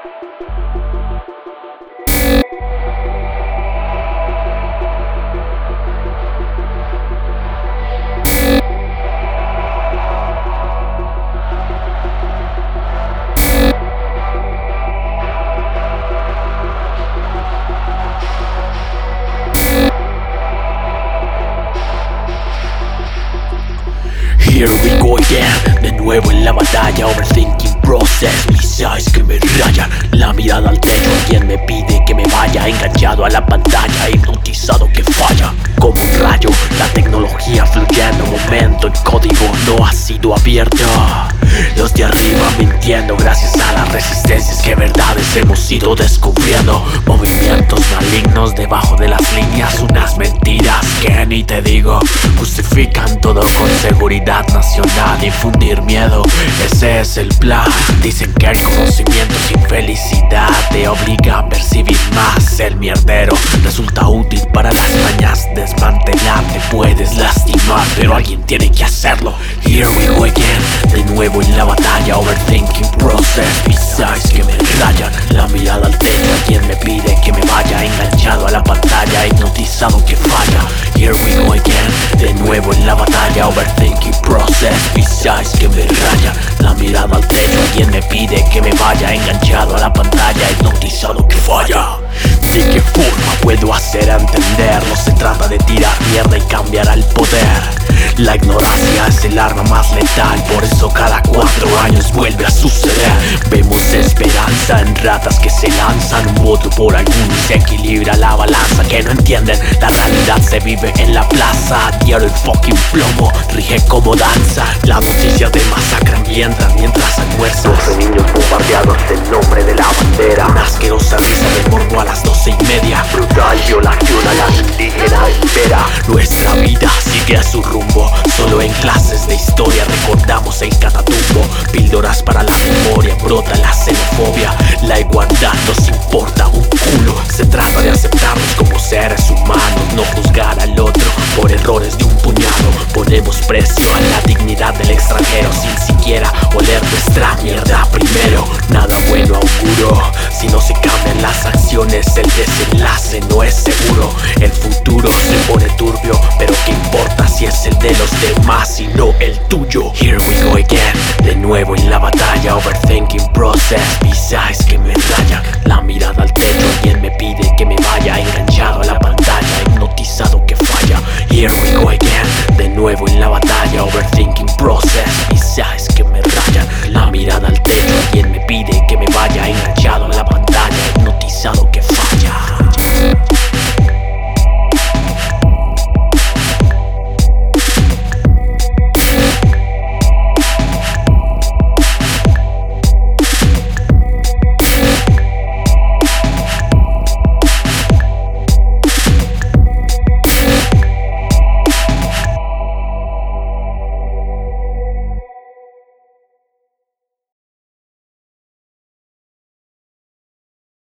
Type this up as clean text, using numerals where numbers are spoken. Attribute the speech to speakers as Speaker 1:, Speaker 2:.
Speaker 1: Here we go again, de nuevo en la batalla, overthinking process, mis eyes que me rayan, la mirada al techo, alguien me pide que me vaya, enganchado a la pantalla, hipnotizado que falla, como un rayo, la tecnología fluyendo, momento, el código no ha sido abierto, los de arriba mintiendo, gracias a las resistencias que verdades hemos ido descubriendo, movimientos malignos debajo de las líneas, unas mentiras que ni te digo, justifican todo con seguridad nacional, infundir miedo, ese es el plan. Dicen que el conocimiento sin felicidad te obliga a percibir más. El mierdero resulta útil para las mañas, desmantelar te puedes lastimar, pero alguien tiene que hacerlo. Here we go again, de nuevo en la batalla, overthinking process, mis eyes que me rayan, la mirada al techo, alguien me pide que me vaya, enganchado a la pantalla, hipnotizado que falla. Here we go again, de nuevo en la batalla, overthinking process, mis eyes que me rayan, la mirada al techo, alguien me pide que me vaya, enganchado a la pantalla, hipnotizado que falla. ¿De qué forma puedo hacer entender? No se trata de tirar mierda y cambiar al poder. La ignorancia es el arma más letal, por eso cada 4 años vuelve a suceder. Vemos esperanza en ratas que se lanzan, un voto por algunos se equilibra la balanza. Que no entienden, la realidad se vive en la plaza. Diario el fucking plomo rige como danza. Las noticias de masacre ambientan mientras almuerzan. 12 niños bombardeados en nombre de la bandera. Una asquerosa risa de morbo a las 12:30. Brutal violación a la indígena entera. Nuestra vida sigue a su rumbo, solo en clases de historia recordamos el catatumbo. Píldoras para la memoria, brota la xenofobia. La igualdad nos importa un culo. Se trata de aceptarnos como seres humanos, no juzgar al otro por errores de un puñado. Ponemos precio a la dignidad del extranjero sin siquiera oler nuestra mierda primero. Nada bueno auguro si no se cambian las acciones, el desenlace no es seguro. El futuro se pone turbio, pero qué importa si es el de los demás y no el tuyo. Here we go again, de nuevo en la batalla, overthinking process, mis eyes que me rayan, la mirada al techo, alguien me pide que me vaya, enganchado a la pantalla, hipnotizado que falla. Here we go again, de nuevo en la batalla.